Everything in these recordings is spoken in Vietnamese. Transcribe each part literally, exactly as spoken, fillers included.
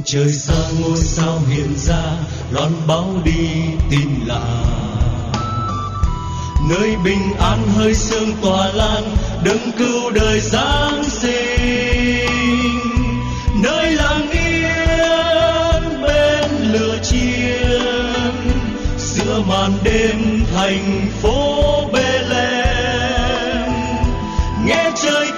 Trời xa ngôi sao hiện ra, loan báo đi tin lạ. Nơi bình an hơi sương tỏa lan, đấng cứu đời giáng sinh. Nơi lặng yên bên lửa chiên, giữa màn đêm thành phố Bethlehem. Nghe trời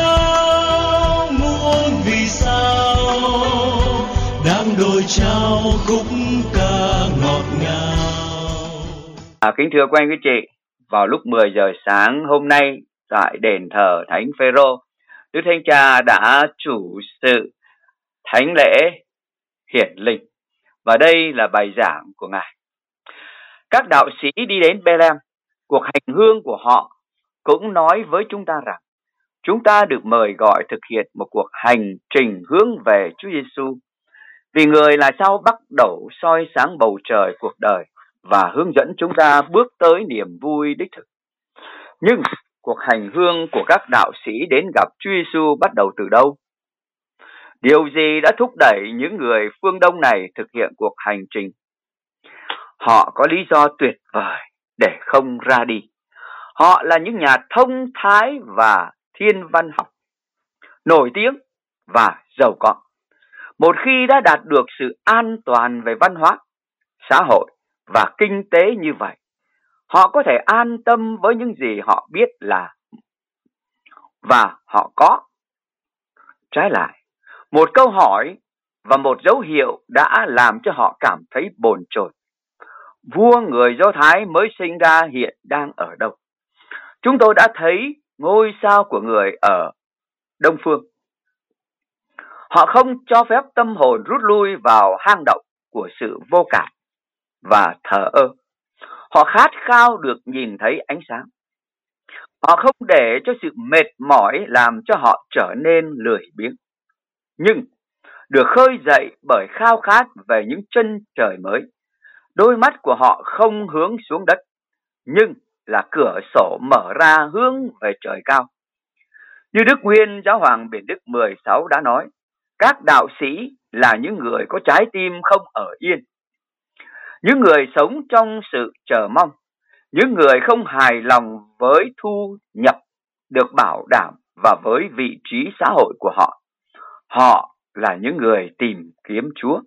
cao muôn vì sao đang đổi trao khúc ca ngọt ngào. À, kính thưa quý anh quý chị, vào lúc mười giờ sáng hôm nay tại đền thờ Thánh Phêrô, Đức Thánh Cha đã chủ sự thánh lễ hiển linh, và đây là bài giảng của Ngài. Các đạo sĩ đi đến Bethlehem, cuộc hành hương của họ cũng nói với chúng ta rằng chúng ta được mời gọi thực hiện một cuộc hành trình hướng về Chúa Giêsu, vì Người là sao bắt đầu soi sáng bầu trời cuộc đời và hướng dẫn chúng ta bước tới niềm vui đích thực. Nhưng cuộc hành hương của các đạo sĩ đến gặp Chúa Giêsu bắt đầu từ đâu? Điều gì đã thúc đẩy những người phương Đông này thực hiện cuộc hành trình? Họ có lý do tuyệt vời để không ra đi. Họ là những nhà thông thái và thiên văn học, nổi tiếng và giàu có. Một khi đã đạt được sự an toàn về văn hóa, xã hội và kinh tế như vậy, họ có thể an tâm với những gì họ biết là và họ có. Trái lại, một câu hỏi và một dấu hiệu đã làm cho họ cảm thấy bồn chồn. Vua người Do Thái mới sinh ra hiện đang ở đâu? Chúng tôi đã thấy ngôi sao của người ở Đông Phương. Họ không cho phép tâm hồn rút lui vào hang động của sự vô cảm và thờ ơ. Họ khát khao được nhìn thấy ánh sáng. Họ không để cho sự mệt mỏi làm cho họ trở nên lười biếng, nhưng được khơi dậy bởi khao khát về những chân trời mới. Đôi mắt của họ không hướng xuống đất, nhưng là cửa sổ mở ra hướng về trời cao. Như Đức Nguyên Giáo hoàng Biển Đức mười sáu đã nói, các đạo sĩ là những người có trái tim không ở yên, những người sống trong sự chờ mong, những người không hài lòng với thu nhập được bảo đảm và với vị trí xã hội của họ. Họ là những người tìm kiếm Chúa.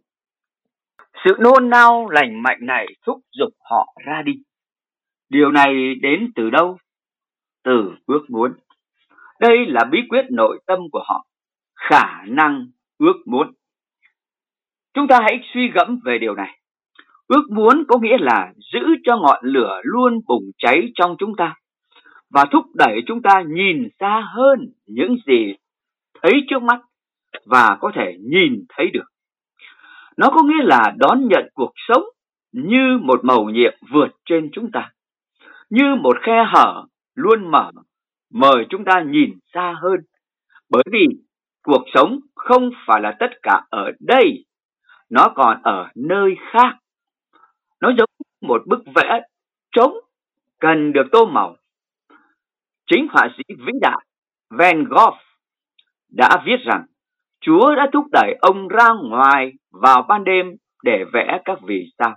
Sự nôn nao lành mạnh này thúc giục họ ra đi. Điều này đến từ đâu? Từ ước muốn. Đây là bí quyết nội tâm của họ, khả năng ước muốn. Chúng ta hãy suy gẫm về điều này. Ước muốn có nghĩa là giữ cho ngọn lửa luôn bùng cháy trong chúng ta và thúc đẩy chúng ta nhìn xa hơn những gì thấy trước mắt và có thể nhìn thấy được. Nó có nghĩa là đón nhận cuộc sống như một mầu nhiệm vượt trên chúng ta, như một khe hở luôn mở, mời chúng ta nhìn xa hơn. Bởi vì cuộc sống không phải là tất cả ở đây, nó còn ở nơi khác. Nó giống một bức vẽ trống cần được tô màu. Chính họa sĩ vĩ đại Van Gogh đã viết rằng Chúa đã thúc đẩy ông ra ngoài vào ban đêm để vẽ các vì sao.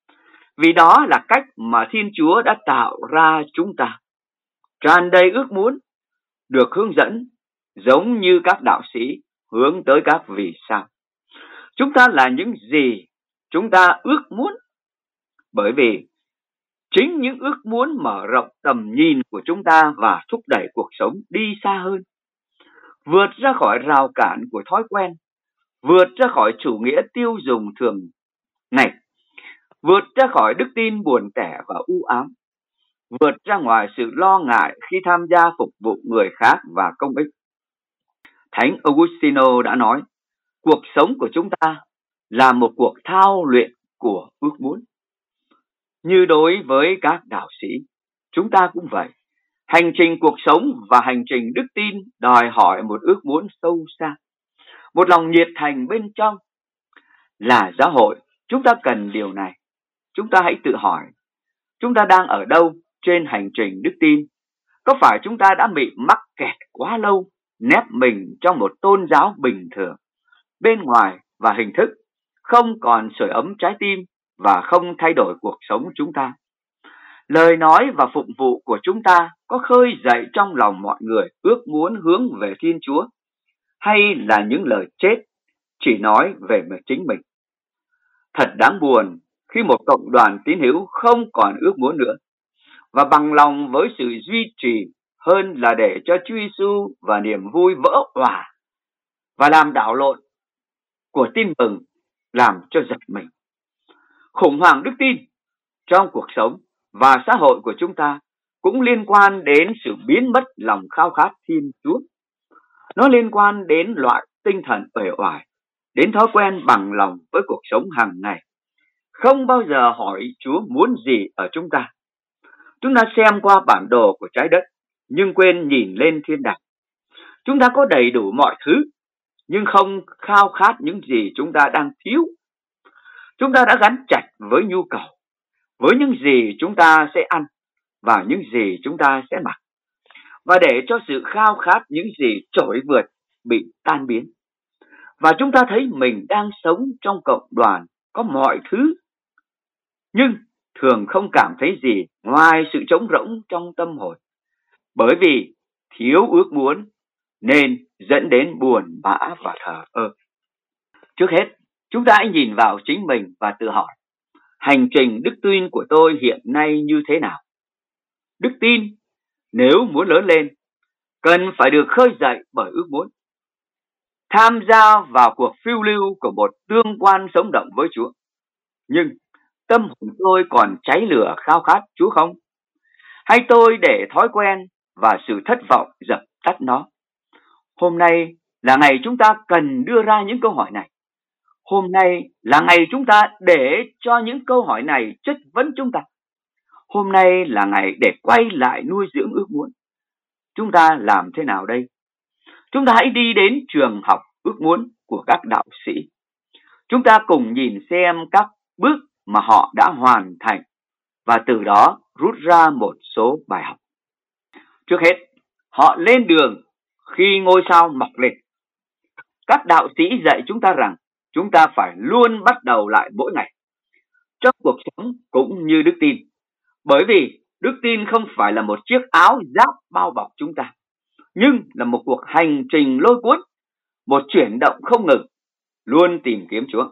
Vì đó là cách mà Thiên Chúa đã tạo ra chúng ta, tràn đầy ước muốn, được hướng dẫn giống như các đạo sĩ hướng tới các vì sao. Chúng ta là những gì chúng ta ước muốn, bởi vì chính những ước muốn mở rộng tầm nhìn của chúng ta và thúc đẩy cuộc sống đi xa hơn, vượt ra khỏi rào cản của thói quen, vượt ra khỏi chủ nghĩa tiêu dùng thường ngày, vượt ra khỏi đức tin buồn tẻ và u ám, vượt ra ngoài sự lo ngại khi tham gia phục vụ người khác và công ích. Thánh Augustino đã nói, cuộc sống của chúng ta là một cuộc thao luyện của ước muốn. Như đối với các đạo sĩ, chúng ta cũng vậy. Hành trình cuộc sống và hành trình đức tin đòi hỏi một ước muốn sâu xa, một lòng nhiệt thành bên trong. Là giáo hội, chúng ta cần điều này. Chúng ta hãy tự hỏi, chúng ta đang ở đâu trên hành trình đức tin? Có phải chúng ta đã bị mắc kẹt quá lâu, nép mình trong một tôn giáo bình thường, bên ngoài và hình thức, không còn sưởi ấm trái tim và không thay đổi cuộc sống chúng ta. Lời nói và phụng vụ của chúng ta có khơi dậy trong lòng mọi người ước muốn hướng về Thiên Chúa, hay là những lời chết chỉ nói về chính mình? Thật đáng buồn khi một cộng đoàn tín hữu không còn ước muốn nữa và bằng lòng với sự duy trì hơn là để cho Chúa Giêsu và niềm vui vỡ òa và làm đảo lộn của tin mừng, làm cho giật mình. Khủng hoảng đức tin trong cuộc sống và xã hội của chúng ta cũng liên quan đến sự biến mất lòng khao khát Thiên Chúa. Nó liên quan đến loại tinh thần uể oải, đến thói quen bằng lòng với cuộc sống hàng ngày, không bao giờ hỏi Chúa muốn gì ở chúng ta. Chúng ta xem qua bản đồ của trái đất nhưng quên nhìn lên thiên đàng. Chúng ta có đầy đủ mọi thứ nhưng không khao khát những gì chúng ta đang thiếu. Chúng ta đã gắn chặt với nhu cầu, với những gì chúng ta sẽ ăn và những gì chúng ta sẽ mặc, và để cho sự khao khát những gì trỗi vượt bị tan biến. Và chúng ta thấy mình đang sống trong cộng đoàn có mọi thứ, nhưng thường không cảm thấy gì ngoài sự trống rỗng trong tâm hồn, bởi vì thiếu ước muốn nên dẫn đến buồn bã và thờ ơ. Trước hết, chúng ta hãy nhìn vào chính mình và tự hỏi, hành trình đức tin của tôi hiện nay như thế nào? Đức tin, nếu muốn lớn lên, cần phải được khơi dậy bởi ước muốn. Tham gia vào cuộc phiêu lưu của một tương quan sống động với Chúa. Nhưng tâm hồn tôi còn cháy lửa khao khát Chúa không? Hay tôi để thói quen và sự thất vọng dập tắt nó? Hôm nay là ngày chúng ta cần đưa ra những câu hỏi này. Hôm nay là ngày chúng ta để cho những câu hỏi này chất vấn chúng ta. Hôm nay là ngày để quay lại nuôi dưỡng ước muốn. Chúng ta làm thế nào đây? Chúng ta hãy đi đến trường học ước muốn của các đạo sĩ. Chúng ta cùng nhìn xem các bước mà họ đã hoàn thành và từ đó rút ra một số bài học. Trước hết, họ lên đường khi ngôi sao mọc lên. Các đạo sĩ dạy chúng ta rằng chúng ta phải luôn bắt đầu lại mỗi ngày. Trong cuộc sống cũng như đức tin. Bởi vì đức tin không phải là một chiếc áo giáp bao bọc chúng ta, nhưng là một cuộc hành trình lôi cuốn, một chuyển động không ngừng, luôn tìm kiếm Chúa.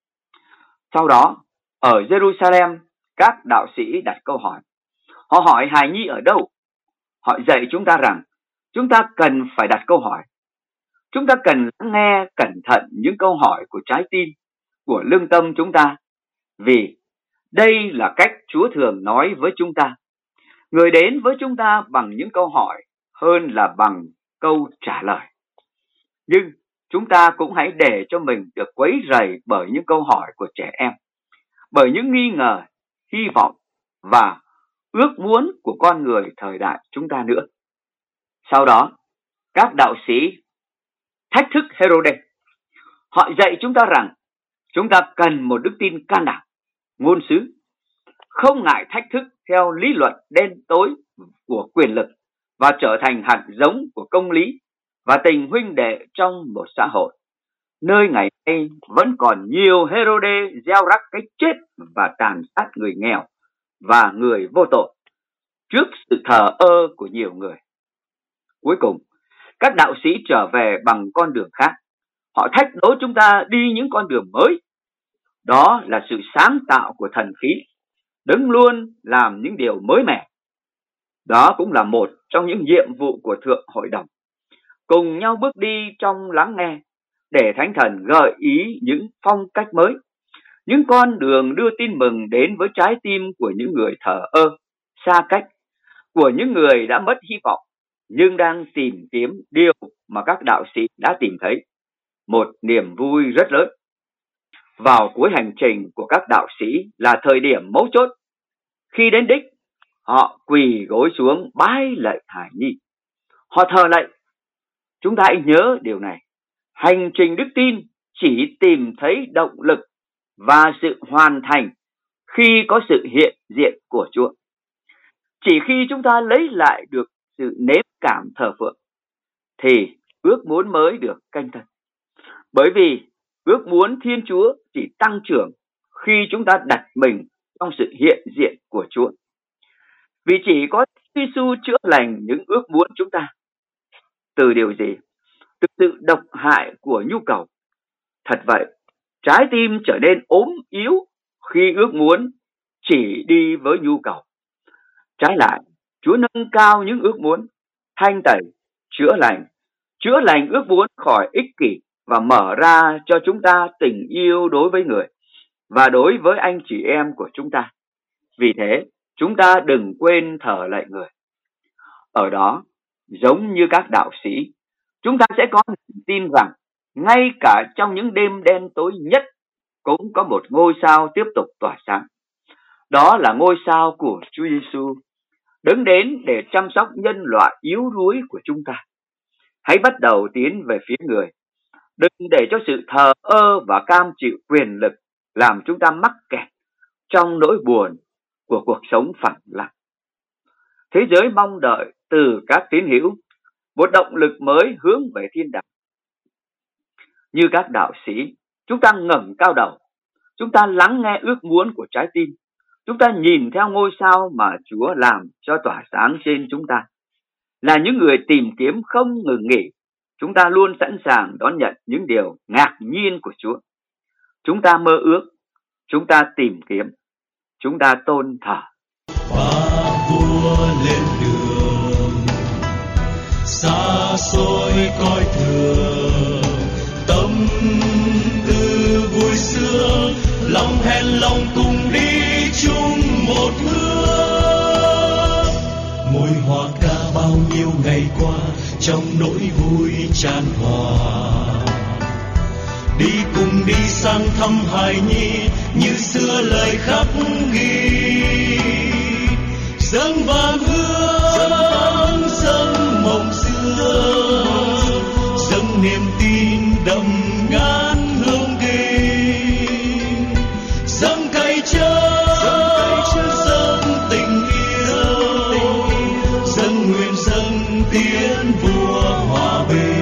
Sau đó, ở Jerusalem, các đạo sĩ đặt câu hỏi. Họ hỏi hài nhi ở đâu? Họ dạy chúng ta rằng chúng ta cần phải đặt câu hỏi. Chúng ta cần lắng nghe cẩn thận những câu hỏi của trái tim, của lương tâm chúng ta, vì đây là cách Chúa thường nói với chúng ta. Người đến với chúng ta bằng những câu hỏi hơn là bằng câu trả lời. Nhưng chúng ta cũng hãy để cho mình được quấy rầy bởi những câu hỏi của trẻ em, bởi những nghi ngờ, hy vọng và ước muốn của con người thời đại chúng ta nữa. Sau đó, các đạo sĩ thách thức Herode. Họ dạy chúng ta rằng chúng ta cần một đức tin can đảm, ngôn sứ, không ngại thách thức theo lý luận đen tối của quyền lực và trở thành hạt giống của công lý và tình huynh đệ trong một xã hội, nơi ngày nay vẫn còn nhiều Herode gieo rắc cái chết và tàn sát người nghèo và người vô tội trước sự thờ ơ của nhiều người. Cuối cùng, các đạo sĩ trở về bằng con đường khác. Họ thách đố chúng ta đi những con đường mới. Đó là sự sáng tạo của thần khí, đấng luôn làm những điều mới mẻ. Đó cũng là một trong những nhiệm vụ của Thượng Hội đồng. Cùng nhau bước đi trong lắng nghe, để Thánh Thần gợi ý những phong cách mới, những con đường đưa tin mừng đến với trái tim của những người thờ ơ, xa cách, của những người đã mất hy vọng, nhưng đang tìm kiếm điều mà các đạo sĩ đã tìm thấy, một niềm vui rất lớn. Vào cuối hành trình của các đạo sĩ là thời điểm mấu chốt. Khi đến đích, họ quỳ gối xuống bái lạy hài nhi. Họ thờ lạy. Chúng ta hãy nhớ điều này. Hành trình đức tin chỉ tìm thấy động lực và sự hoàn thành khi có sự hiện diện của Chúa. Chỉ khi chúng ta lấy lại được sự nếm cảm thờ phượng thì ước muốn mới được canh tân. Bởi vì Ước muốn Thiên Chúa chỉ tăng trưởng khi chúng ta đặt mình trong sự hiện diện của Chúa. Vì chỉ có Chúa Giêsu chữa lành những ước muốn chúng ta. Từ điều gì? Từ sự độc hại của nhu cầu. Thật vậy, trái tim trở nên ốm yếu khi ước muốn chỉ đi với nhu cầu. Trái lại, Chúa nâng cao những ước muốn, thanh tẩy, chữa lành, chữa lành ước muốn khỏi ích kỷ và mở ra cho chúng ta tình yêu đối với người và đối với anh chị em của chúng ta. Vì thế, chúng ta đừng quên thờ lạy người. Ở đó, giống như các đạo sĩ, chúng ta sẽ có niềm tin rằng ngay cả trong những đêm đen tối nhất cũng có một ngôi sao tiếp tục tỏa sáng. Đó là ngôi sao của Chúa Giêsu, đứng đến để chăm sóc nhân loại yếu đuối của chúng ta. Hãy bắt đầu tiến về phía người. Đừng để cho sự thờ ơ và cam chịu quyền lực làm chúng ta mắc kẹt trong nỗi buồn của cuộc sống phẳng lặng. Thế giới mong đợi từ các tín hữu một động lực mới hướng về thiên đàng. Như các đạo sĩ, chúng ta ngẩng cao đầu, chúng ta lắng nghe ước muốn của trái tim, chúng ta nhìn theo ngôi sao mà Chúa làm cho tỏa sáng trên chúng ta. Là những người tìm kiếm không ngừng nghỉ, chúng ta luôn sẵn sàng đón nhận những điều ngạc nhiên của Chúa. Chúng ta mơ ước, chúng ta tìm kiếm, chúng ta tôn thờ. Ba vua lên đường, xa xôi coi thường, tâm tư vui sướng, lòng hẹn lòng cùng đi chung một hướng. Mùi hoa ca bao nhiêu ngày qua, trong nỗi vui tràn hòa. Đi cùng đi sang thăm hài nhi, như xưa lời khắc ghi. Dâng vàng hương, dâng mộng xưa, dâng niềm tin đậm ngàn hương kinh. Dâng cây chân, dâng tình yêu, dâng nguyện dâng tiến vua hòa bình.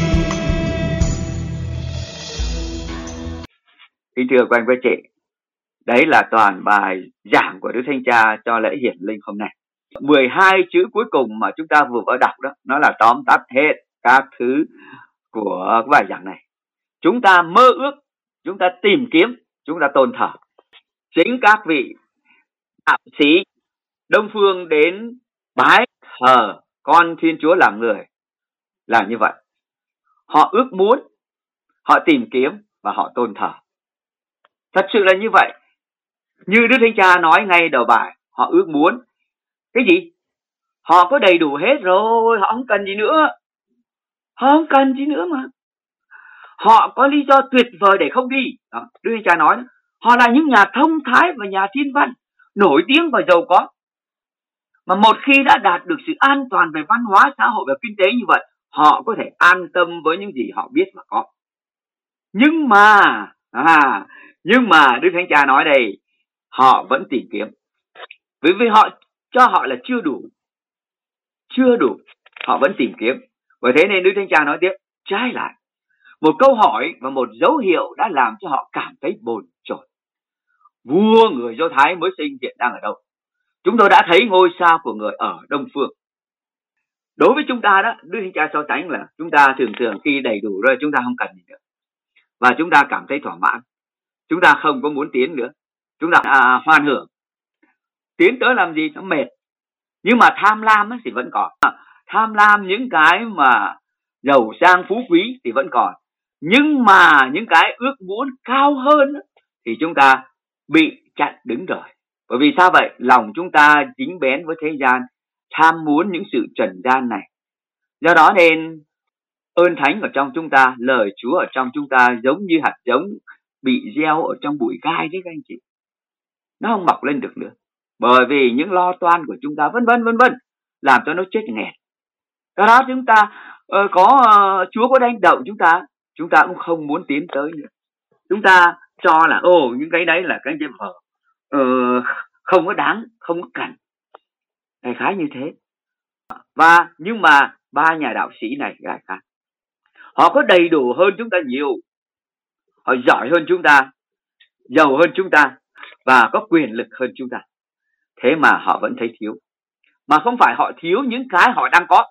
Kính thưa quý anh với chị, đấy là toàn bài giảng của Đức Thánh Cha cho lễ hiển linh hôm nay. mười hai chữ cuối cùng mà chúng ta vừa mới đọc đó, nó là tóm tắt hết các thứ của bài giảng này. Chúng ta mơ ước, chúng ta tìm kiếm, chúng ta tôn thờ. Chính các vị đạo sĩ Đông Phương đến bái thờ con Thiên Chúa làm người là như vậy. Họ ước muốn, họ tìm kiếm và họ tôn thờ. Thật sự là như vậy. Như Đức Thánh Cha nói ngay đầu bài, họ ước muốn. Cái gì? Họ có đầy đủ hết rồi, họ không cần gì nữa. Họ không cần gì nữa mà. Họ có lý do tuyệt vời để không đi. Đó, Đức Thánh Cha nói, họ là những nhà thông thái và nhà thiên văn, nổi tiếng và giàu có. Mà một khi đã đạt được sự an toàn về văn hóa, xã hội và kinh tế như vậy, họ có thể an tâm với những gì họ biết và có. Nhưng mà, à, nhưng mà Đức Thánh Cha nói đây, họ vẫn tìm kiếm. Bởi vì họ cho họ là chưa đủ. Chưa đủ. Họ vẫn tìm kiếm. Bởi thế nên Đức Thánh Cha nói tiếp, trái lại. Một câu hỏi và một dấu hiệu đã làm cho họ cảm thấy bồn chồn. Vua người Do Thái mới sinh hiện đang ở đâu? Chúng tôi đã thấy ngôi sao của người ở Đông Phương. Đối với chúng ta đó, Đức Thánh Cha so sánh là chúng ta thường thường khi đầy đủ rồi chúng ta không cần gì nữa. Và chúng ta cảm thấy thỏa mãn. Chúng ta không có muốn tiến nữa. Chúng ta à, hoan hưởng. Tiến tới làm gì? Nó mệt. Nhưng mà tham lam thì vẫn còn. Tham lam những cái mà giàu sang phú quý thì vẫn còn. Nhưng mà những cái ước muốn cao hơn thì chúng ta bị chặn đứng rồi. Bởi vì sao vậy? Lòng chúng ta dính bén với thế gian, tham muốn những sự trần gian này. Do đó nên ơn thánh ở trong chúng ta, lời Chúa ở trong chúng ta giống như hạt giống bị gieo ở trong bụi gai đấy các anh chị. Nó không mọc lên được nữa. Bởi vì những lo toan của chúng ta vân vân vân vân làm cho nó chết nghẹt. Do đó chúng ta uh, có uh, Chúa có đánh động chúng ta, chúng ta cũng không muốn tiến tới nữa. Chúng ta cho là ồ những cái đấy là cái gì mà uh, không có đáng, không có cần. Đại khái như thế. Và nhưng mà ba nhà đạo sĩ này đại khái họ có đầy đủ hơn chúng ta nhiều. họ giỏi hơn chúng ta, giàu hơn chúng ta và có quyền lực hơn chúng ta. Thế mà họ vẫn thấy thiếu. Mà không phải họ thiếu những cái họ đang có.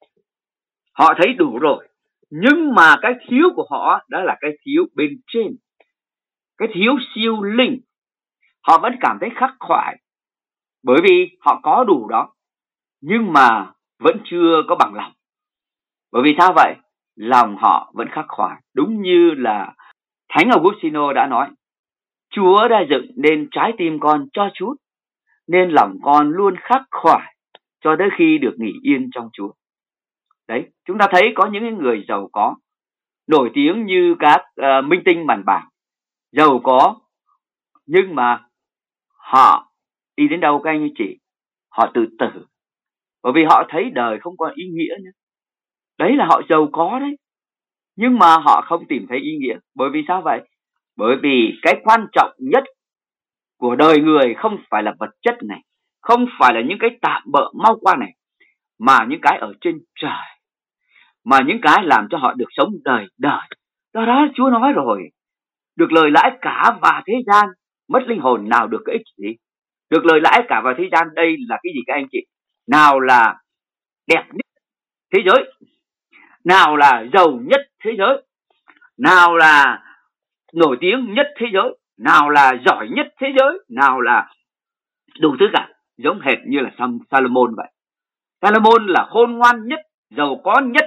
Họ thấy đủ rồi. Nhưng mà cái thiếu của họ đó là cái thiếu bên trên. Cái thiếu siêu linh. Họ vẫn cảm thấy khắc khoải. Bởi vì họ có đủ đó. Nhưng mà vẫn chưa có bằng lòng. Bởi vì sao vậy? Lòng họ vẫn khắc khoải. Đúng như là Thánh Augustino đã nói. Chúa đã dựng nên trái tim con cho chút, nên lòng con luôn khắc khoải cho tới khi được nghỉ yên trong Chúa. Đấy, chúng ta thấy có những người giàu có, nổi tiếng như các uh, minh tinh màn bạc, giàu có, nhưng mà họ đi đến đâu các anh chị? Họ tự tử. Bởi vì họ thấy đời không có ý nghĩa nữa. Đấy là họ giàu có đấy. Nhưng mà họ không tìm thấy ý nghĩa. Bởi vì sao vậy? Bởi vì cái quan trọng nhất của đời người không phải là vật chất này, không phải là những cái tạm bợ mau qua này, mà những cái ở trên trời, mà những cái làm cho họ được sống đời đời. Đó đó Chúa nói rồi, được lời lãi cả và thế gian, mất linh hồn nào được cái ích gì? Được lời lãi cả và thế gian đây là cái gì các anh chị? Nào là đẹp nhất thế giới, nào là giàu nhất thế giới, nào là nổi tiếng nhất thế giới, nào là giỏi nhất thế giới, nào là đủ thứ cả. Giống hệt như là Salomon vậy. Salomon là khôn ngoan nhất, giàu có nhất,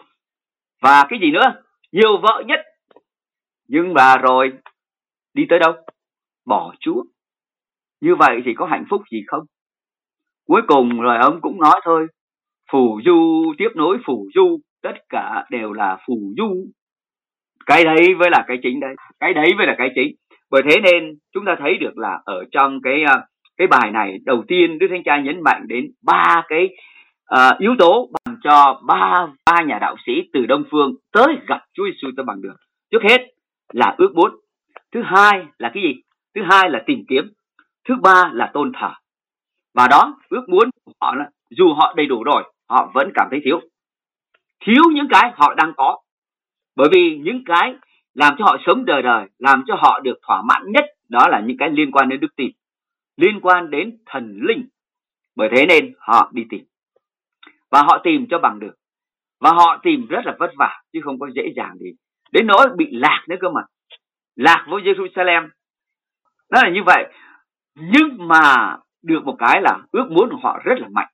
và cái gì nữa? Nhiều vợ nhất. Nhưng mà rồi đi tới đâu? Bỏ Chúa. Như vậy thì có hạnh phúc gì không? Cuối cùng rồi ông cũng nói thôi, phù du tiếp nối phù du, tất cả đều là phù du. Cái đấy với là cái chính đấy, cái đấy với là cái chính. Bởi thế nên chúng ta thấy được là ở trong cái cái bài này, đầu tiên Đức Thánh Cha nhấn mạnh đến ba cái uh, yếu tố làm cho ba ba nhà đạo sĩ từ Đông phương tới gặp Chúa Giêsu tới bằng được. Trước hết là ước muốn, thứ hai là cái gì? Thứ hai là tìm kiếm, thứ ba là tôn thờ. Và đó, ước muốn của họ là dù họ đầy đủ rồi, họ vẫn cảm thấy thiếu. Thiếu những cái họ đang có. Bởi vì những cái làm cho họ sống đời đời, làm cho họ được thỏa mãn nhất, đó là những cái liên quan đến đức tin, liên quan đến thần linh. Bởi thế nên họ đi tìm. Và họ tìm cho bằng được. Và họ tìm rất là vất vả, chứ không có dễ dàng gì. Đến nỗi bị lạc nữa cơ mà. Lạc với Jerusalem. Nó là như vậy. Nhưng mà được một cái là ước muốn của họ rất là mạnh.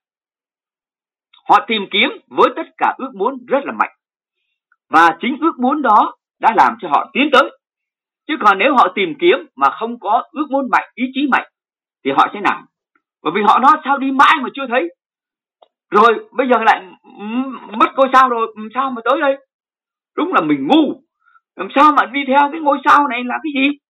Họ tìm kiếm với tất cả ước muốn rất là mạnh. Và chính ước muốn đó đã làm cho họ tiến tới. Chứ còn nếu họ tìm kiếm mà không có ước muốn mạnh, ý chí mạnh, thì họ sẽ nản. Bởi vì họ nói sao đi mãi mà chưa thấy. Rồi bây giờ lại mất ngôi sao rồi, sao mà tới đây? Đúng là mình ngu. Làm sao mà đi theo cái ngôi sao này là cái gì?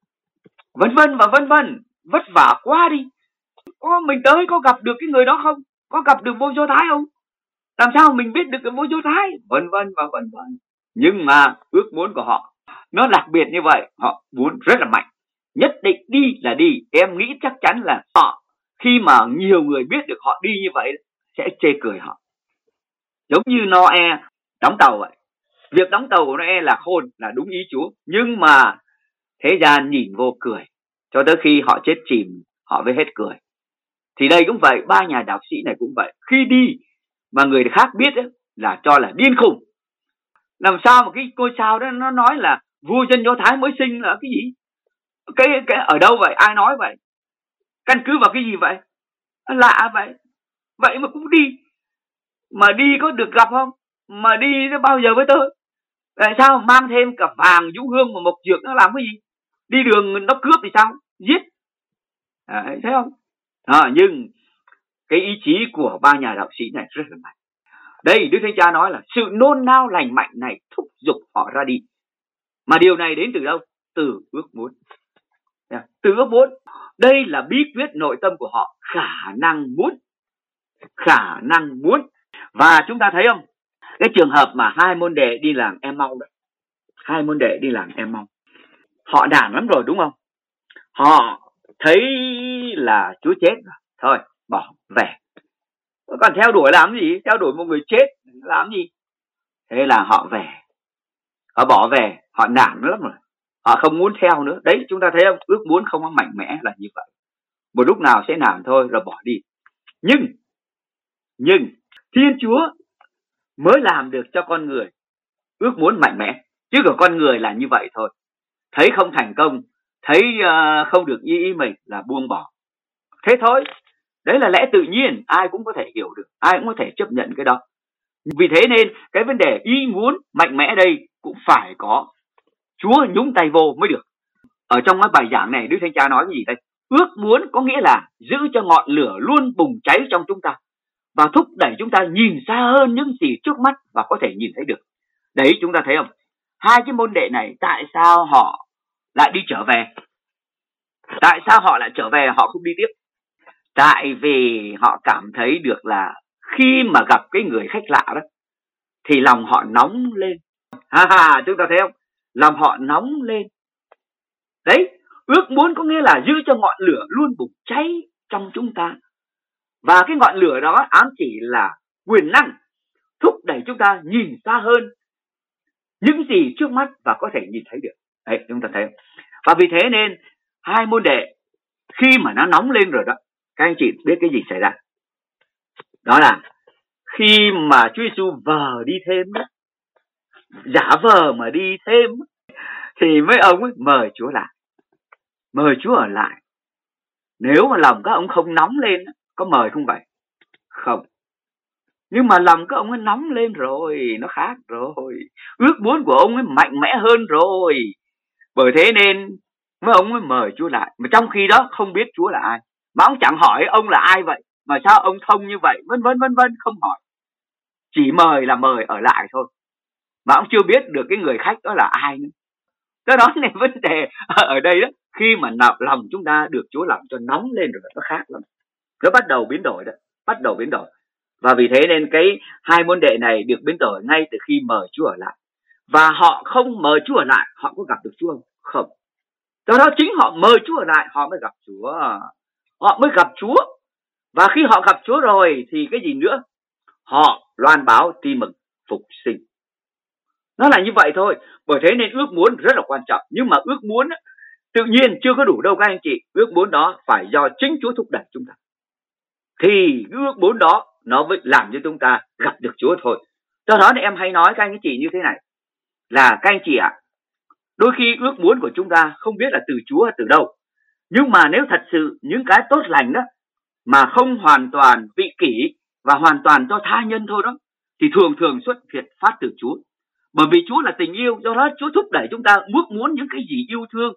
Vân vân và vân vân. Vất vả quá đi. Có mình tới có gặp được cái người đó không? Có gặp được Vua Do Thái không? Làm sao mình biết được cái Vua Do Thái? Vân vân và vân vân. Nhưng mà ước muốn của họ nó đặc biệt như vậy. Họ muốn rất là mạnh. Nhất định đi là đi. Em nghĩ chắc chắn là họ, khi mà nhiều người biết được họ đi như vậy, sẽ chê cười họ. Giống như Noe đóng tàu vậy. Việc đóng tàu của Noe là khôn, là đúng ý Chúa. Nhưng mà thế gian nhìn vô cười. Cho tới khi họ chết chìm, họ mới hết cười. Thì đây cũng vậy, ba nhà đạo sĩ này cũng vậy. Khi đi mà người khác biết ấy, là cho là điên khùng. Làm sao mà cái ngôi sao đó nó nói là vua dân Do Thái mới sinh là cái gì? Cái, cái ở đâu vậy? Ai nói vậy? Căn cứ vào cái gì vậy? Lạ vậy. Vậy mà cũng đi. Mà đi có được gặp không? Mà đi nó bao giờ với tôi? Tại sao mang thêm cả vàng, vũ hương và mộc dược nó làm cái gì? Đi đường nó cướp thì sao? Giết. À, thấy không? À, nhưng cái ý chí của ba nhà đạo sĩ này rất là mạnh. Đây Đức Thánh Cha nói là sự nôn nao lành mạnh này thúc giục họ ra đi. Mà điều này đến từ đâu? Từ ước muốn. Từ ước muốn. Đây là bí quyết nội tâm của họ. Khả năng muốn. Khả năng muốn. Và chúng ta thấy không? Cái trường hợp mà hai môn đệ đi làm Emau đó. Hai môn đệ đi làm Emau. Họ nản lắm rồi đúng không? Họ thấy là Chúa chết rồi. Thôi bỏ về. Còn theo đuổi làm gì? Theo đuổi một người chết làm gì? Thế là họ về. Họ bỏ về. Họ nản lắm rồi. họ không muốn theo nữa. Đấy, chúng ta thấy không? Ước muốn không có mạnh mẽ là như vậy. Một lúc nào sẽ làm thôi rồi bỏ đi. Nhưng, nhưng Thiên Chúa mới làm được cho con người ước muốn mạnh mẽ. Chứ của con người là như vậy thôi. Thấy không thành công, thấy uh, không được như ý mình là buông bỏ. Thế thôi. Đấy là lẽ tự nhiên, ai cũng có thể hiểu được, ai cũng có thể chấp nhận cái đó. Vì thế nên cái vấn đề ý muốn mạnh mẽ đây cũng phải có Chúa nhúng tay vô mới được. Ở trong cái bài giảng này Đức Thánh Cha nói cái gì đây? Ước muốn có nghĩa là giữ cho ngọn lửa luôn bùng cháy trong chúng ta và thúc đẩy chúng ta nhìn xa hơn những gì trước mắt và có thể nhìn thấy được. Đấy, chúng ta thấy không? Hai cái môn đệ này tại sao họ lại đi trở về? Tại sao họ lại trở về, họ không đi tiếp? Tại vì họ cảm thấy được là khi mà gặp cái người khách lạ đó thì lòng họ nóng lên. Ha ha, chúng ta thấy không? Lòng họ nóng lên. Đấy, ước muốn có nghĩa là giữ cho ngọn lửa luôn bùng cháy trong chúng ta. Và cái ngọn lửa đó ám chỉ là quyền năng thúc đẩy chúng ta nhìn xa hơn những gì trước mắt và có thể nhìn thấy được. Đấy, chúng ta thấy không? Và vì thế nên hai môn đệ khi mà nó nóng lên rồi đó, các anh chị biết cái gì xảy ra? Đó là khi mà Chúa Giêsu vờ đi thêm đó, giả vờ mà đi thêm thì mấy ông ấy mời Chúa lại, mời Chúa ở lại. Nếu mà lòng các ông không nóng lên, có mời không vậy? Không. Nhưng mà lòng các ông ấy nóng lên rồi, nó khác rồi. Ước muốn của ông ấy mạnh mẽ hơn rồi. Bởi thế nên mấy ông ấy mời Chúa lại. Mà trong khi đó không biết Chúa là ai. Mà ông chẳng hỏi ông là ai vậy, mà sao ông thông như vậy, vân vân vân vân, không hỏi. Chỉ mời là mời ở lại thôi. Mà ông chưa biết được cái người khách đó là ai nữa. Cái đó là vấn đề ở đây đó. Khi mà lòng chúng ta được Chúa làm cho nóng lên rồi, nó khác lắm. Nó bắt đầu biến đổi đó. Bắt đầu biến đổi. Và vì thế nên cái hai môn đệ này được biến đổi ngay từ khi mời Chúa ở lại. Và họ không mời Chúa ở lại, họ có gặp được Chúa không? Không. Do đó chính họ mời Chúa ở lại, họ mới gặp Chúa. Họ mới gặp Chúa. Và khi họ gặp Chúa rồi thì cái gì nữa? Họ loan báo tin mừng phục sinh. Nó là như vậy thôi. Bởi thế nên ước muốn rất là quan trọng. Nhưng mà ước muốn tự nhiên chưa có đủ đâu các anh chị. Ước muốn đó phải do chính Chúa thúc đẩy chúng ta. Thì ước muốn đó nó mới làm cho chúng ta gặp được Chúa thôi. Do đó thì em hay nói các anh chị như thế này. Là các anh chị ạ, à, đôi khi ước muốn của chúng ta không biết là từ Chúa hay từ đâu. Nhưng mà nếu thật sự những cái tốt lành đó mà không hoàn toàn vị kỷ và hoàn toàn cho tha nhân thôi đó, thì thường thường xuất hiện phát từ Chúa. Bởi vì Chúa là tình yêu, do đó Chúa thúc đẩy chúng ta ước muốn những cái gì yêu thương.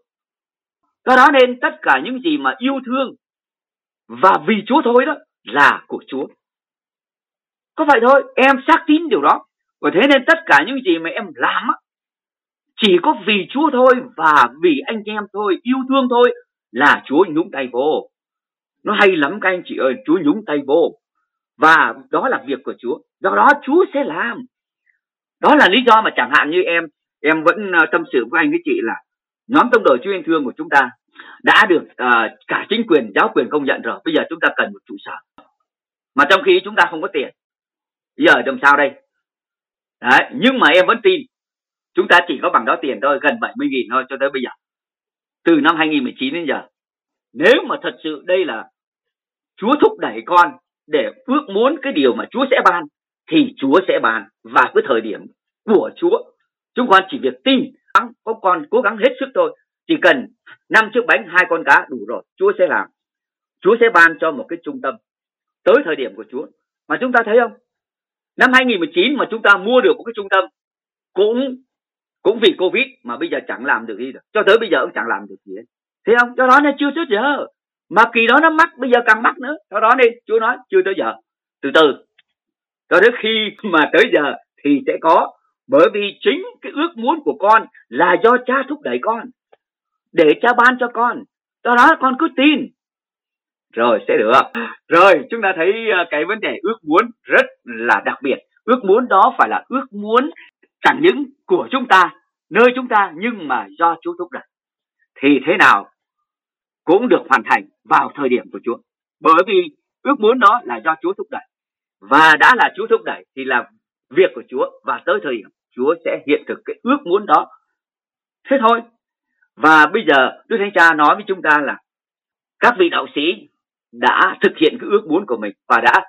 Do đó nên tất cả những gì mà yêu thương và vì Chúa thôi đó là của Chúa. Có vậy thôi, em xác tín điều đó. Bởi thế nên tất cả những gì mà em làm á, chỉ có vì Chúa thôi và vì anh em thôi, yêu thương thôi là Chúa nhúng tay vô. Nó hay lắm các anh chị ơi, Chúa nhúng tay vô. Và đó là việc của Chúa. Do đó Chúa sẽ làm. Đó là lý do mà chẳng hạn như em, em vẫn tâm sự với anh với chị là nhóm tông đồ Chúa yêu thương của chúng ta đã được uh, cả chính quyền, giáo quyền công nhận rồi. Bây giờ chúng ta cần một trụ sở. Mà trong khi chúng ta không có tiền. Bây giờ làm sao đây? Đấy, nhưng mà em vẫn tin chúng ta chỉ có bằng đó tiền thôi, gần bảy mươi nghìn thôi cho tới bây giờ. Từ năm hai nghìn mười chín đến giờ. Nếu mà thật sự đây là Chúa thúc đẩy con để ước muốn cái điều mà Chúa sẽ ban, thì Chúa sẽ ban vào cái thời điểm của Chúa. Chúng con chỉ việc tin, có con cố gắng hết sức thôi. Chỉ cần năm chiếc bánh, hai con cá đủ rồi, Chúa sẽ làm. Chúa sẽ ban cho một cái trung tâm tới thời điểm của Chúa. Mà chúng ta thấy không? Năm hai nghìn mười chín mà chúng ta mua được một cái trung tâm cũng cũng vì Covid mà bây giờ chẳng làm được gì được. Cho tới bây giờ cũng chẳng làm được gì hết. Thấy không? Do đó nên chưa tới giờ. Mà kỳ đó nó mắc, bây giờ càng mắc nữa. Do đó nên Chúa nói chưa tới giờ. Từ từ. Cho đến khi mà tới giờ thì sẽ có. Bởi vì chính cái ước muốn của con là do cha thúc đẩy con. Để cha ban cho con. Do đó con cứ tin. Rồi sẽ được. Rồi chúng ta thấy cái vấn đề ước muốn rất là đặc biệt. Ước muốn đó phải là ước muốn chẳng những của chúng ta, nơi chúng ta, nhưng mà do Chúa thúc đẩy. Thì thế nào cũng được hoàn thành vào thời điểm của Chúa. Bởi vì ước muốn đó là do Chúa thúc đẩy. Và đã là Chúa thúc đẩy thì là việc của Chúa. Và tới thời điểm Chúa sẽ hiện thực cái ước muốn đó. Thế thôi. Và bây giờ Đức Thánh Cha nói với chúng ta là các vị đạo sĩ đã thực hiện cái ước muốn của mình và đã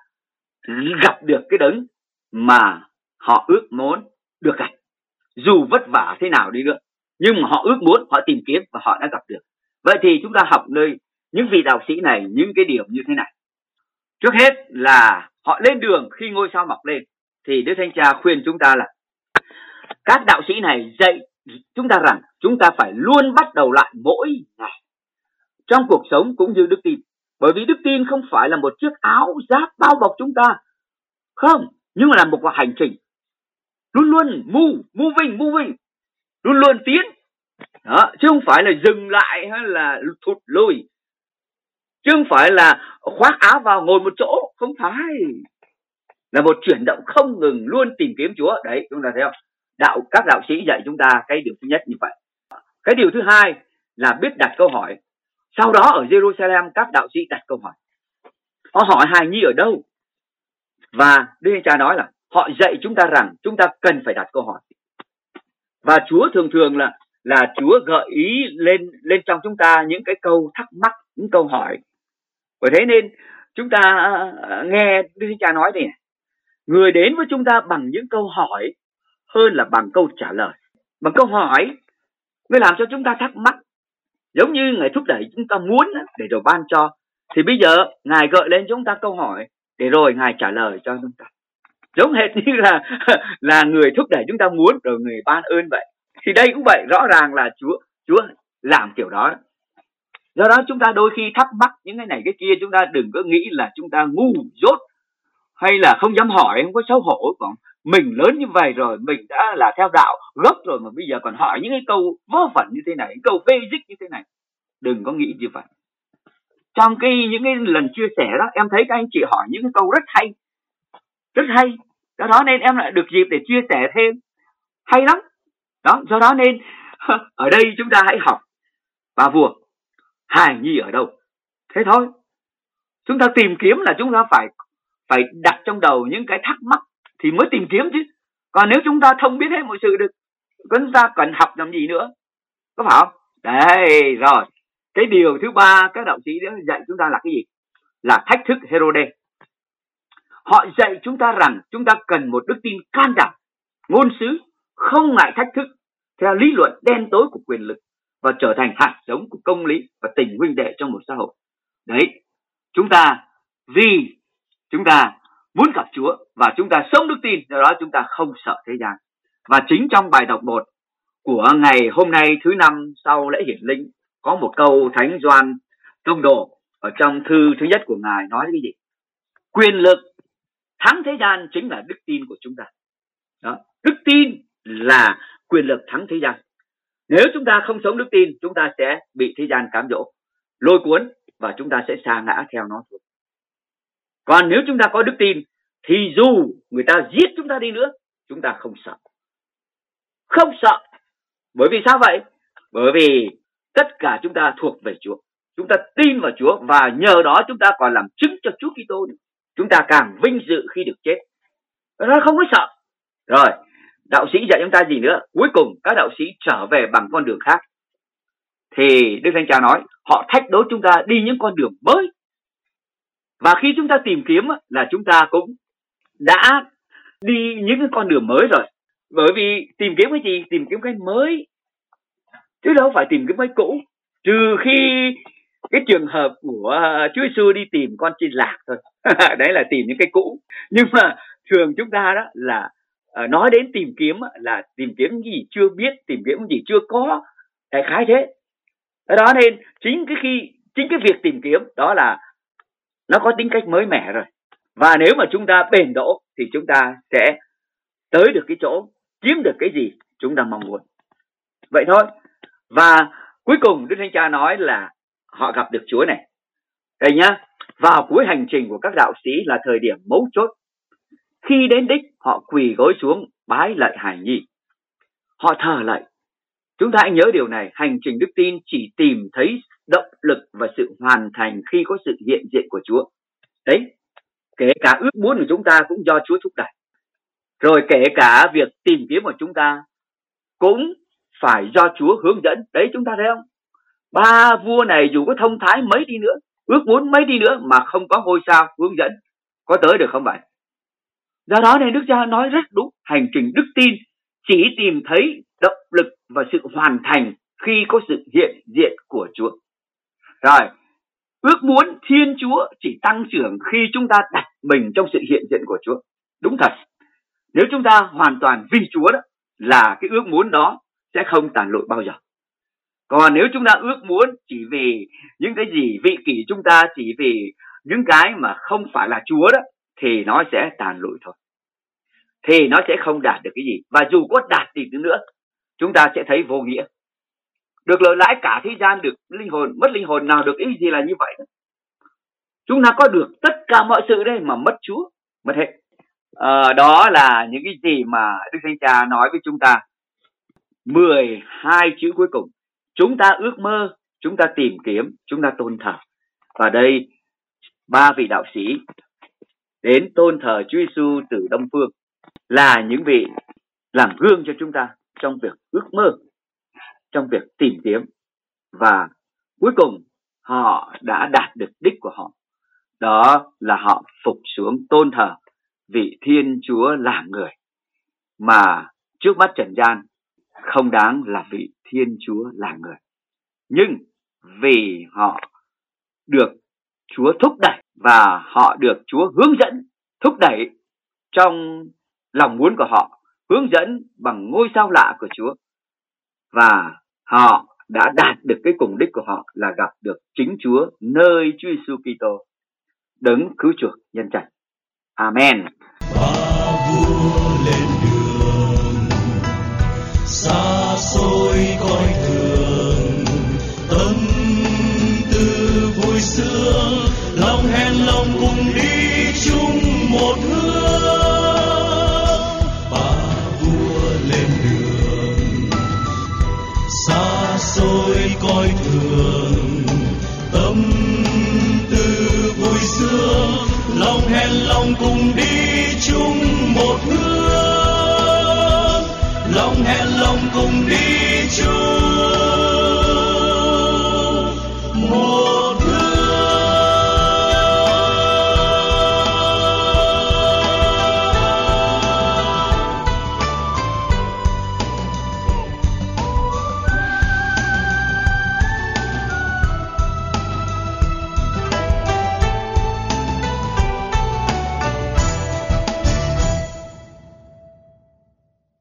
gặp được cái đấng mà họ ước muốn được gặp. Dù vất vả thế nào đi nữa, nhưng mà họ ước muốn, họ tìm kiếm và họ đã gặp được. Vậy thì chúng ta học nơi những vị đạo sĩ này những cái điều như thế này. Trước hết là họ lên đường khi ngôi sao mọc lên, thì Đức Thánh Cha khuyên chúng ta là các đạo sĩ này dạy chúng ta rằng chúng ta phải luôn bắt đầu lại mỗi ngày trong cuộc sống cũng như đức tin. Bởi vì đức tin không phải là một chiếc áo giáp bao bọc chúng ta, không, nhưng mà là một cuộc hành trình luôn luôn move, moving, moving, luôn luôn tiến. Đó, chứ không phải là dừng lại hay là thụt lùi, chứ không phải là khoác áo vào ngồi một chỗ, không phải, là một chuyển động không ngừng luôn tìm kiếm Chúa. Đấy, chúng ta thấy không? Đạo các đạo sĩ dạy chúng ta cái điều thứ nhất như vậy. Cái điều thứ hai là biết đặt câu hỏi. Sau đó ở Jerusalem các đạo sĩ đặt câu hỏi. Họ hỏi hài nhi ở đâu? Và Đức Thánh Cha nói là họ dạy chúng ta rằng chúng ta cần phải đặt câu hỏi. Và Chúa thường thường là là Chúa gợi ý lên lên trong chúng ta những cái câu thắc mắc, những câu hỏi. Bởi thế nên chúng ta nghe Đức Thánh Cha nói này, người đến với chúng ta bằng những câu hỏi hơn là bằng câu trả lời. Bằng câu hỏi mới làm cho chúng ta thắc mắc, giống như Ngài thúc đẩy chúng ta muốn để rồi ban cho. Thì bây giờ Ngài gợi lên chúng ta câu hỏi để rồi Ngài trả lời cho chúng ta, giống hệt như là là người thúc đẩy chúng ta muốn rồi người ban ơn vậy. Thì đây cũng vậy, rõ ràng là Chúa Chúa làm kiểu đó. Do đó chúng ta đôi khi thắc mắc những cái này cái kia, chúng ta đừng có nghĩ là chúng ta ngu dốt hay là không dám hỏi, không có xấu hổ. Còn mình lớn như vậy rồi, mình đã là theo đạo gốc rồi mà bây giờ còn hỏi những cái câu vớ vẩn như thế này, những câu basic như thế này. Đừng có nghĩ như vậy. Trong cái những cái lần chia sẻ đó, em thấy các anh chị hỏi những cái câu rất hay, rất hay. Do đó nên em lại được dịp để chia sẻ thêm, hay lắm. Đó, do đó nên ở đây chúng ta hãy học và vua hài nhi ở đâu. Thế thôi. Chúng ta tìm kiếm là chúng ta phải phải đặt trong đầu những cái thắc mắc thì mới tìm kiếm chứ. Còn nếu chúng ta không biết hết mọi sự được, chúng ta cần học làm gì nữa, có phải không? Đấy, rồi. Cái điều thứ ba các đạo sĩ dạy chúng ta là cái gì? Là thách thức Herode. Họ dạy chúng ta rằng chúng ta cần một đức tin can đảm, ngôn sứ, không ngại thách thức theo lý luận đen tối của quyền lực và trở thành hạt giống của công lý và tình huynh đệ trong một xã hội. Đấy, chúng ta vì chúng ta muốn gặp Chúa và chúng ta sống đức tin, do đó chúng ta không sợ thế gian. Và chính trong bài đọc một của ngày hôm nay thứ năm sau lễ hiển linh có một câu Thánh Gioan Tông Đồ ở trong thư thứ nhất của Ngài nói cái gì? Quyền lực thắng thế gian chính là đức tin của chúng ta. Đó. Đức tin là quyền lực thắng thế gian. Nếu chúng ta không sống đức tin, chúng ta sẽ bị thế gian cám dỗ, lôi cuốn và chúng ta sẽ sa ngã theo nó thôi. Còn nếu chúng ta có đức tin thì dù người ta giết chúng ta đi nữa, chúng ta không sợ. Không sợ. Bởi vì sao vậy? Bởi vì tất cả chúng ta thuộc về Chúa. Chúng ta tin vào Chúa và nhờ đó chúng ta còn làm chứng cho Chúa Kitô. Chúng ta càng vinh dự khi được chết. Nó không có sợ. Rồi, đạo sĩ dạy chúng ta gì nữa? Cuối cùng các đạo sĩ trở về bằng con đường khác. Thì Đức Thánh Cha nói họ thách đố chúng ta đi những con đường mới. Và khi chúng ta tìm kiếm là chúng ta cũng đã đi những cái con đường mới rồi. Bởi vì tìm kiếm cái gì? Tìm kiếm cái mới, chứ đâu phải tìm kiếm cái cũ. Trừ khi cái trường hợp của Chúa Giêsu đi tìm con chiên lạc thôi. Đấy là tìm những cái cũ. Nhưng mà thường chúng ta đó là nói đến tìm kiếm là tìm kiếm cái gì chưa biết, tìm kiếm cái gì chưa có, đại khái thế. Đó nên chính cái khi chính cái việc tìm kiếm đó là nó có tính cách mới mẻ rồi. Và nếu mà chúng ta bền đỗ thì chúng ta sẽ tới được cái chỗ, kiếm được cái gì chúng ta mong muốn. Vậy thôi. Và cuối cùng Đức Thánh Cha nói là họ gặp được Chúa này. Đây nhá, vào cuối hành trình của các đạo sĩ là thời điểm mấu chốt. Khi đến đích, họ quỳ gối xuống bái lạy hài nhi. Họ thờ lạy. Chúng ta hãy nhớ điều này, hành trình đức tin chỉ tìm thấy động lực và sự hoàn thành khi có sự hiện diện của Chúa. Đấy, kể cả ước muốn của chúng ta cũng do Chúa thúc đẩy. Rồi kể cả việc tìm kiếm của chúng ta cũng phải do Chúa hướng dẫn. Đấy, chúng ta thấy không? Ba vua này dù có thông thái mấy đi nữa, ước muốn mấy đi nữa mà không có ngôi sao hướng dẫn, có tới được không vậy? Do đó nên Đức Cha nói rất đúng, hành trình đức tin chỉ tìm thấy động lực và sự hoàn thành khi có sự hiện diện của Chúa. Rồi, ước muốn Thiên Chúa chỉ tăng trưởng khi chúng ta đặt mình trong sự hiện diện của Chúa. Đúng thật, nếu chúng ta hoàn toàn vì Chúa đó, là cái ước muốn đó sẽ không tàn lụi bao giờ. Còn nếu chúng ta ước muốn chỉ vì những cái gì vị kỷ chúng ta, chỉ vì những cái mà không phải là Chúa đó, thì nó sẽ tàn lụi thôi. Thì nó sẽ không đạt được cái gì. Và dù có đạt thì nữa, chúng ta sẽ thấy vô nghĩa. Được lợi lãi cả thế gian, được linh hồn, mất linh hồn, nào được ý gì là như vậy đó. Chúng ta có được tất cả mọi sự đây mà mất Chúa, mất hết. À, đó là những cái gì mà Đức Thánh Cha nói với chúng ta. mười hai chữ cuối cùng. Chúng ta ước mơ, chúng ta tìm kiếm, chúng ta tôn thờ. Và đây, ba vị đạo sĩ đến tôn thờ Chúa Giêsu từ Đông Phương là những vị làm gương cho chúng ta trong việc ước mơ, trong việc tìm kiếm. Và cuối cùng họ đã đạt được đích của họ. Đó là họ phục xuống tôn thờ vị Thiên Chúa là người, mà trước mắt trần gian không đáng là vị Thiên Chúa là người. Nhưng vì họ được Chúa thúc đẩy và họ được Chúa hướng dẫn, thúc đẩy trong lòng muốn của họ, hướng dẫn bằng ngôi sao lạ của Chúa, và họ đã đạt được cái cùng đích của họ là gặp được chính Chúa nơi Chúa Giêsu Kitô, đấng cứu chuộc nhân trần. Amen. Ba vua lên đường, xa xôi coi thường, tâm tư vui sướng, lòng hẹn lòng cùng đi chung một hướng. Ba vua lên đường, xa xôi coi thường, tâm tư vui sướng, lòng hẹn lòng cùng đi chung một hướng, lòng hẹn lòng cùng đi chung một